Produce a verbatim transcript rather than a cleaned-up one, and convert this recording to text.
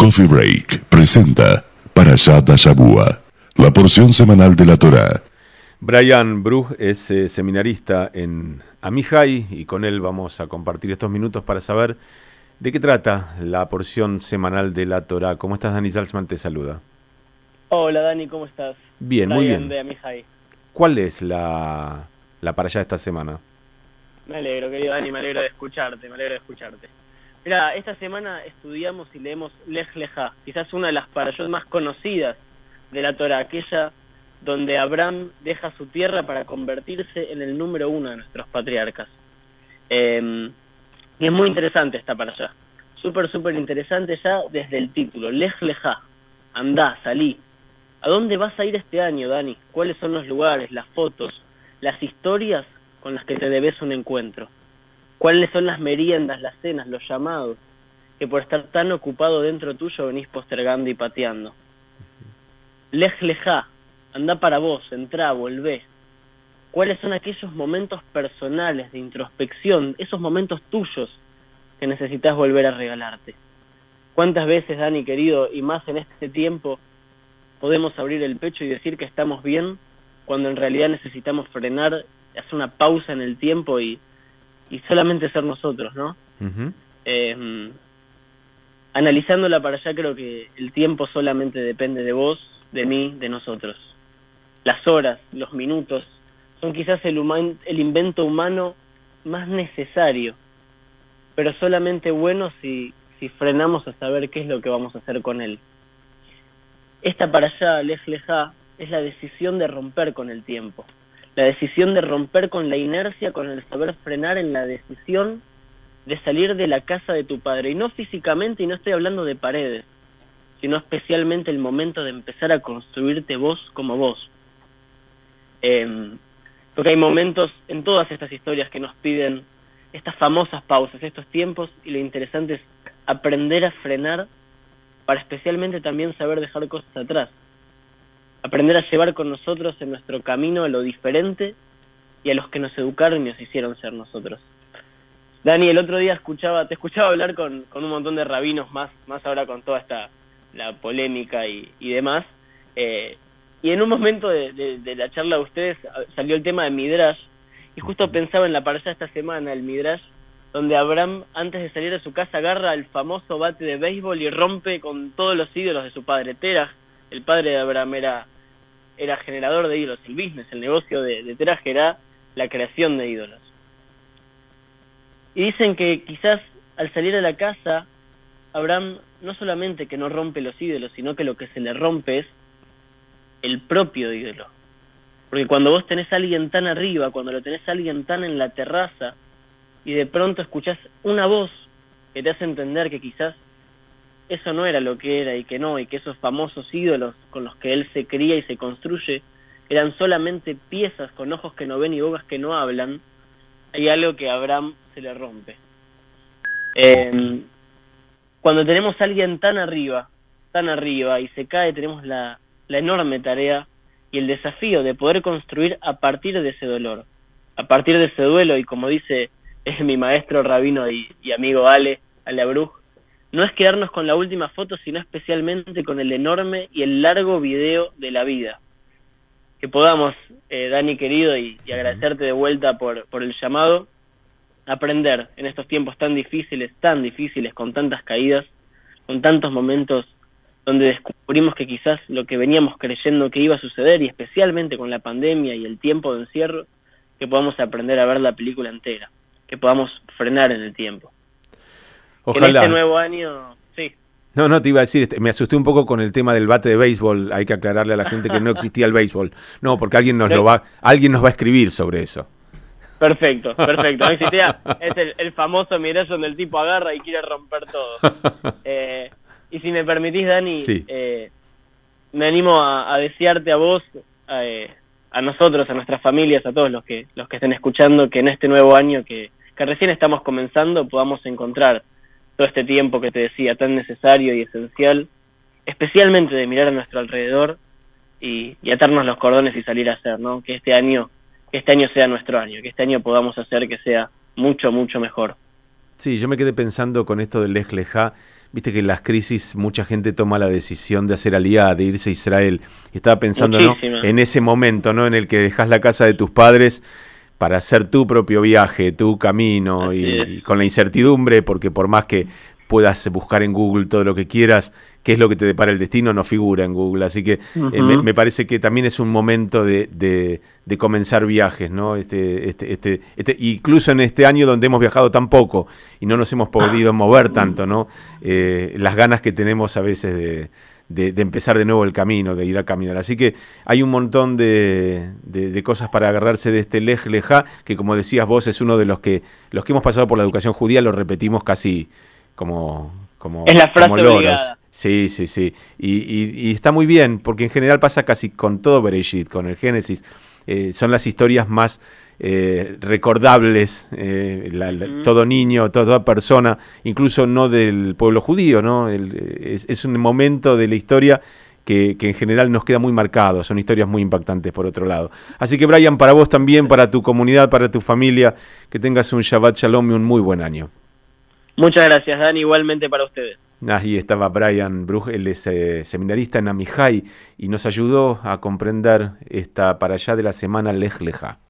Coffee Break presenta Parashat Shabua, la porción semanal de la Torá. Brian Bruch es eh, seminarista en Amihai y con él vamos a compartir estos minutos para saber de qué trata la porción semanal de la Torá. ¿Cómo estás, Dani Salzman? Te saluda. Hola, Dani, ¿cómo estás? Bien, muy bien. De Amihai. ¿Cuál es la, la parashá de esta semana? Me alegro, querido Dani, me alegro de escucharte, me alegro de escucharte. Mira, esta semana estudiamos y leemos Lech Lejá, quizás una de las parashot más conocidas de la Torá, aquella donde Abraham deja su tierra para convertirse en el número uno de nuestros patriarcas. Eh, y es muy interesante esta parashá, súper, súper interesante ya desde el título, Lech Lejá, andá, salí. ¿A dónde vas a ir este año, Dani? ¿Cuáles son los lugares, las fotos, las historias con las que te debes un encuentro? ¿Cuáles son las meriendas, las cenas, los llamados que por estar tan ocupado dentro tuyo venís postergando y pateando? Lech Lejá, andá para vos, entrá, volvé. ¿Cuáles son aquellos momentos personales de introspección, esos momentos tuyos que necesitas volver a regalarte? ¿Cuántas veces, Dani, querido, y más en este tiempo, podemos abrir el pecho y decir que estamos bien cuando en realidad necesitamos frenar, hacer una pausa en el tiempo y y solamente ser nosotros, ¿no? Uh-huh. Eh, analizándola para allá, creo que el tiempo solamente depende de vos, de mí, de nosotros. Las horas, los minutos, son quizás el, human, el invento humano más necesario, pero solamente bueno si, si frenamos a saber qué es lo que vamos a hacer con él. Esta para allá, Lech Lejá, es la decisión de romper con el tiempo. La decisión de romper con la inercia, con el saber frenar, en la decisión de salir de la casa de tu padre. Y no físicamente, y no estoy hablando de paredes, sino especialmente el momento de empezar a construirte vos como vos. Eh, porque hay momentos en todas estas historias que nos piden estas famosas pausas, estos tiempos, y lo interesante es aprender a frenar para especialmente también saber dejar cosas atrás. Aprender a llevar con nosotros en nuestro camino a lo diferente y a los que nos educaron y nos hicieron ser nosotros. Dani, el otro día escuchaba, te escuchaba hablar con, con un montón de rabinos más, más ahora con toda esta la polémica y, y demás. Eh, y en un momento de, de, de la charla de ustedes salió el tema de Midrash, y justo pensaba en la parashá esta semana, el Midrash, donde Abraham, antes de salir de su casa, agarra el famoso bate de béisbol y rompe con todos los ídolos de su padre. Teraj, el padre de Abraham, era, era generador de ídolos. El business, el negocio de, de Teraj era la creación de ídolos. Y dicen que quizás al salir a la casa, Abraham no solamente que no rompe los ídolos, sino que lo que se le rompe es el propio ídolo. Porque cuando vos tenés a alguien tan arriba, cuando lo tenés a alguien tan en la terraza, y de pronto escuchás una voz que te hace entender que quizás eso no era lo que era y que no, y que esos famosos ídolos con los que él se cría y se construye eran solamente piezas con ojos que no ven y bocas que no hablan, hay algo que a Abraham se le rompe. Eh, cuando tenemos a alguien tan arriba, tan arriba, y se cae, tenemos la, la enorme tarea y el desafío de poder construir a partir de ese dolor, a partir de ese duelo, y como dice es mi maestro rabino y, y amigo Ale, Ale Bruch, no es quedarnos con la última foto, sino especialmente con el enorme y el largo video de la vida. Que podamos, eh, Dani querido, y, y agradecerte de vuelta por, por el llamado, aprender en estos tiempos tan difíciles, tan difíciles, con tantas caídas, con tantos momentos donde descubrimos que quizás lo que veníamos creyendo que iba a suceder, y especialmente con la pandemia y el tiempo de encierro, que podamos aprender a ver la película entera, que podamos frenar en el tiempo. Ojalá. En este nuevo año, sí. No, no, te iba a decir, me asusté un poco con el tema del bate de béisbol. Hay que aclararle a la gente que no existía el béisbol. No, porque alguien nos lo va, alguien nos va a escribir sobre eso. Perfecto, perfecto. No existía, es el, el famoso Midrash donde el tipo agarra y quiere romper todo. Eh, y si me permitís, Dani, sí. eh, me animo a, a desearte a vos, a, eh, a nosotros, a nuestras familias, a todos los que los que estén escuchando, que en este nuevo año que, que recién estamos comenzando podamos encontrar todo este tiempo que te decía, tan necesario y esencial, especialmente de mirar a nuestro alrededor y, y atarnos los cordones y salir a hacer, ¿no? Que este año, que este año sea nuestro año, que este año podamos hacer que sea mucho, mucho mejor. Sí, yo me quedé pensando con esto del Lech Lejá, viste que en las crisis mucha gente toma la decisión de hacer aliá, de irse a Israel. Y estaba pensando, ¿no?, en ese momento, ¿no?, en el que dejas la casa de tus padres para hacer tu propio viaje, tu camino, y, y con la incertidumbre, porque por más que puedas buscar en Google todo lo que quieras, qué es lo que te depara el destino, no figura en Google. Así que uh-huh. eh, me, me parece que también es un momento de, de, de comenzar viajes, ¿no? Este, este, este, este, incluso en este año donde hemos viajado tan poco y no nos hemos podido mover tanto, ¿no? Eh, las ganas que tenemos a veces de, de, de empezar de nuevo el camino, de ir a caminar. Así que hay un montón de, de, de cosas para agarrarse de este Lej Lejá, que como decías vos, es uno de los que, los que hemos pasado por la educación judía, lo repetimos casi como, como, es la frase como loros. Obligada. Sí, sí, sí. Y, y, y está muy bien, porque en general pasa casi con todo Bereshit, con el Génesis. Eh, son las historias más eh, recordables, eh, la, la, uh-huh. todo niño, toda persona, incluso no del pueblo judío, ¿no? El, es, es un momento de la historia que, que en general nos queda muy marcado. Son historias muy impactantes, por otro lado. Así que, Brian, para vos también, para tu comunidad, para tu familia, que tengas un Shabbat Shalom y un muy buen año. Muchas gracias, Dan, igualmente para ustedes. Ahí estaba Brian Bruch, él es eh, seminarista en Amihai y nos ayudó a comprender esta para allá de la semana Lej Lejá.